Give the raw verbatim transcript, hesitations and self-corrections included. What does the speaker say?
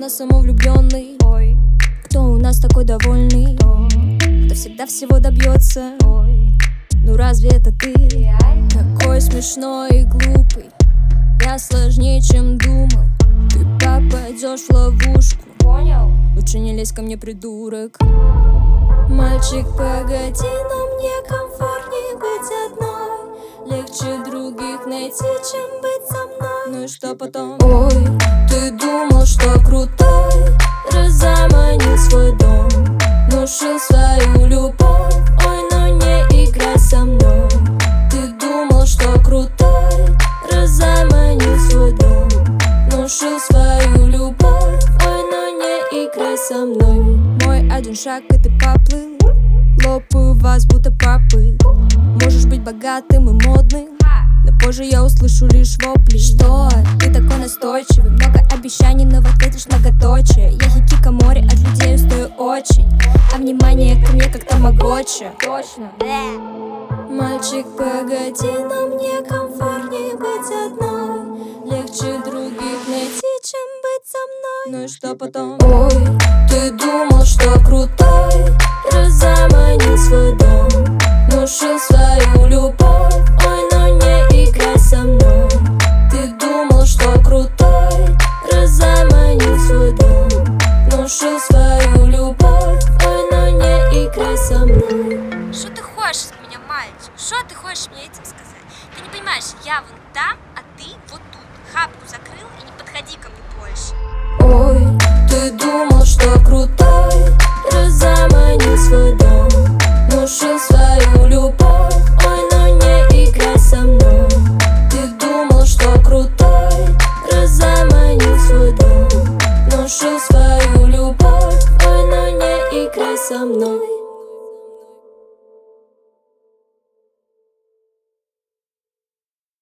нас самовлюбленный? Ой, кто у нас такой довольный? Кто, кто всегда всего добьется? Ой, ну разве это ты? Такой смешной и глупый, я сложнее, чем думал. Ты попадешь в ловушку, понял? Лучше не лезь ко мне, придурок. Мальчик, погоди, но мне комфортнее быть одной. Легче других найти, чем быть со мной. Ну и что потом? Ой, ты думал, что крутой, разоманил свой дом, внушил свою любовь. Ой, ну не играй со мной. Ты думал, что крутой, разоманил свой дом, внушил свою любовь. Ой, ну не играй со мной. Мой один шаг и ты поплыл, лопаю вас, будто попы. Можешь быть богатым и модным, но позже я услышу лишь вопли. Что? Ты такой настойчивый, много обещаний, но в ответ лишь многоточие. Я хикикомори, от людей устаю очень, а внимание ко мне как тамагочи. Точно. Мальчик, погоди, но мне комфортнее быть одной. Легче других найти, чем быть со мной. Ну и что потом? Ой, ты думал, что крутой, разоманил свой дом, внушил свою любовь. Ой, ну не играй со мной. Ты думал, что крутой, разоманил свой дом, внушил свою любовь. Ой, ну не играй со мной. Что ты хочешь от меня, мальчик? Что ты хочешь мне этим сказать? Ты не понимаешь, я вон там, а ты вот тут. Хапку закрыл и не подходи ко мне больше. Ой, ты думал, что крутой, разоманил свой дом,